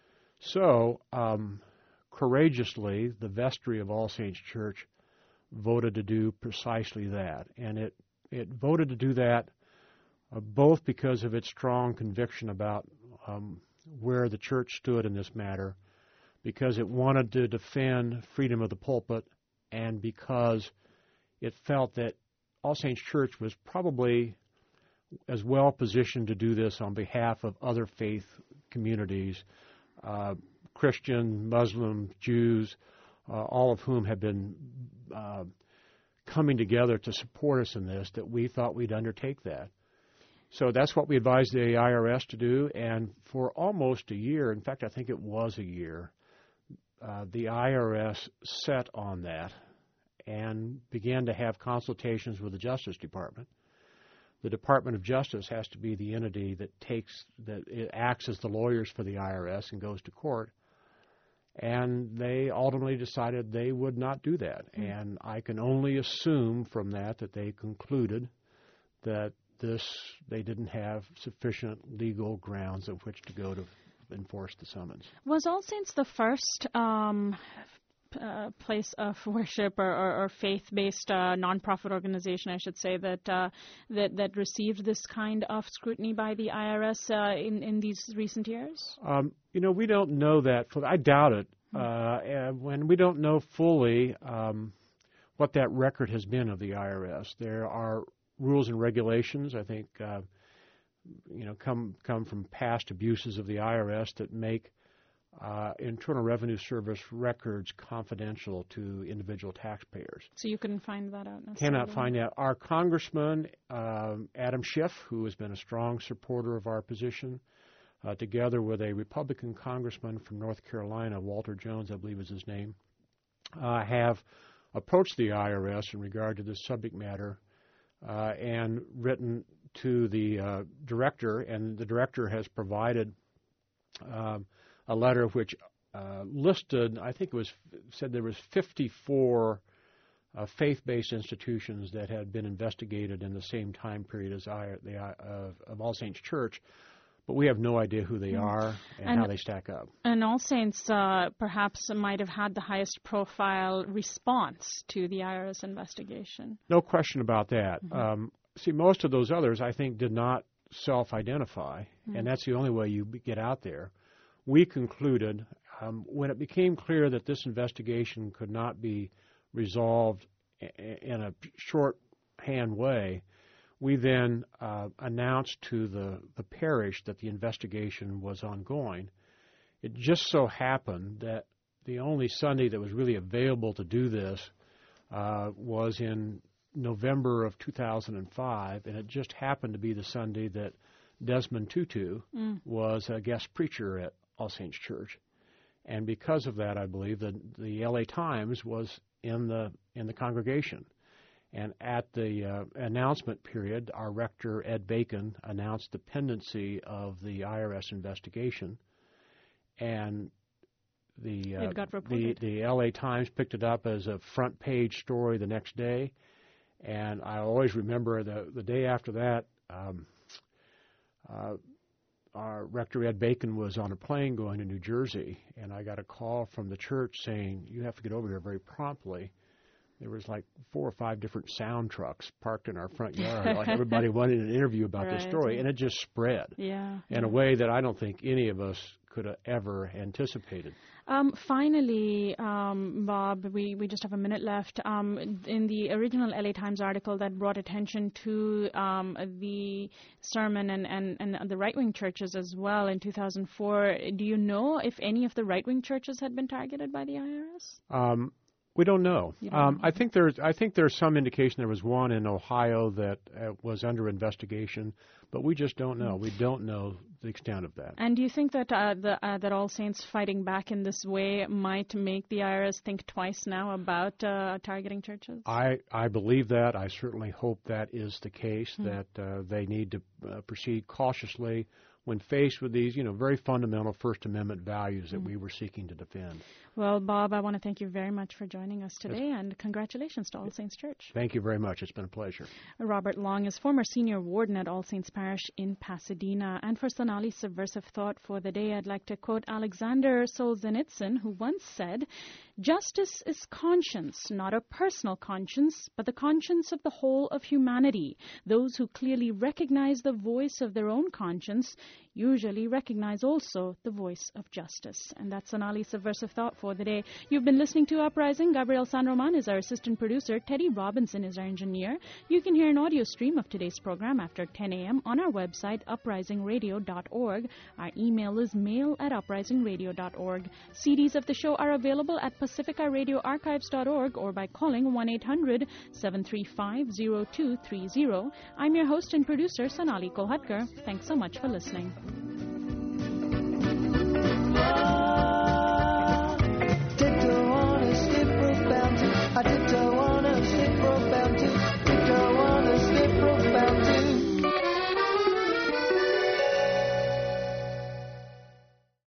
So, um, courageously, the vestry of All Saints Church voted to do precisely that. And it, it voted to do that uh, both because of its strong conviction about um, where the church stood in this matter, because it wanted to defend freedom of the pulpit, and because it felt that All Saints Church was probably as well positioned to do this on behalf of other faith communities, uh, Christian, Muslim, Jews, uh, all of whom have been uh, coming together to support us in this, that we thought we'd undertake that. So that's what we advised the I R S to do, and for almost a year, in fact, I think it was a year, uh, the I R S set on that and began to have consultations with the Justice Department. The Department of Justice has to be the entity that takes, that it acts as the lawyers for the I R S and goes to court. And they ultimately decided they would not do that. Mm. And I can only assume from that that they concluded that this, they didn't have sufficient legal grounds of which to go to enforce the summons. Was All Saints the first um, uh, place of worship or, or, or faith-based uh, nonprofit organization, I should say, that uh, that that received this kind of scrutiny by the I R S uh, in in these recent years? Um, you know, we don't know that. For, I doubt it. Uh, and when we don't know fully um, what that record has been of the I R S, there are rules and regulations. I think uh, you know come come from past abuses of the I R S that make Uh, Internal Revenue Service records confidential to individual taxpayers. So you couldn't find that out necessarily? Cannot find out. Our Congressman, um, Adam Schiff, who has been a strong supporter of our position, uh, together with a Republican congressman from North Carolina, Walter Jones, I believe is his name, uh, have approached the I R S in regard to this subject matter uh, and written to the uh, director, and the director has provided uh, a letter which uh, listed, I think it was said there was fifty-four uh, faith-based institutions that had been investigated in the same time period as I, the, uh, of All Saints Church, but we have no idea who they are and, and how they stack up. And All Saints uh, perhaps might have had the highest profile response to the I R S investigation. No question about that. Mm-hmm. Um, see, most of those others, I think, did not self-identify, mm-hmm. and that's the only way you get out there. We concluded, um, when it became clear that this investigation could not be resolved in a shorthand way, we then uh, announced to the, the parish that the investigation was ongoing. It just so happened that the only Sunday that was really available to do this uh, was in November of two thousand five, and it just happened to be the Sunday that Desmond Tutu mm. was a guest preacher at All Saints Church, and because of that, I believe that the L A Times was in the in the congregation, and at the uh, announcement period, our rector Ed Bacon announced the pendency of the I R S investigation, and the uh, it got the reported. the L A Times picked it up as a front page story the next day, and I always remember the the day after that. Um, uh, Our rector, Ed Bacon, was on a plane going to New Jersey, and I got a call from the church saying, you have to get over here very promptly. There was like four or five different sound trucks parked in our front yard. Like everybody wanted an interview about right. this story, and it just spread yeah, in yeah. a way that I don't think any of us could have ever anticipated. Um, finally, um, Bob, we, we just have a minute left. Um, in the original L A Times article that brought attention to um, the sermon and, and, and the right-wing churches as well in two thousand four, do you know if any of the right-wing churches had been targeted by the I R S? Um, we don't know. You don't um, know. I think there's I think there's some indication there was one in Ohio that uh, was under investigation, but we just don't know. We don't know the extent of that. And do you think that uh, the, uh, that All Saints fighting back in this way might make the I R S think twice now about uh, targeting churches? I, I believe that. I certainly hope that is the case, mm. that uh, they need to uh, proceed cautiously when faced with these, you know, very fundamental First Amendment values that mm. we were seeking to defend. Well, Bob, I want to thank you very much for joining us today, and congratulations to All Saints Church. Thank you very much. It's been a pleasure. Robert Long is former senior warden at All Saints Parish in Pasadena. And for Sonali's subversive thought for the day, I'd like to quote Alexander Solzhenitsyn, who once said, "Justice is conscience, not a personal conscience, but the conscience of the whole of humanity. Those who clearly recognize the voice of their own conscience usually recognize also the voice of justice." And that's Sonali's subversive thought for the day. You've been listening to Uprising. Gabriel San Roman is our assistant producer. Teddy Robinson is our engineer. You can hear an audio stream of today's program after ten a.m. on our website, uprising radio dot org. Our email is mail at uprising radio dot org. C Ds of the show are available at pacifica radio archives dot org or by calling one eight hundred seven three five zero two three zero. I'm your host and producer, Sonali Kolhatkar. Thanks so much for listening.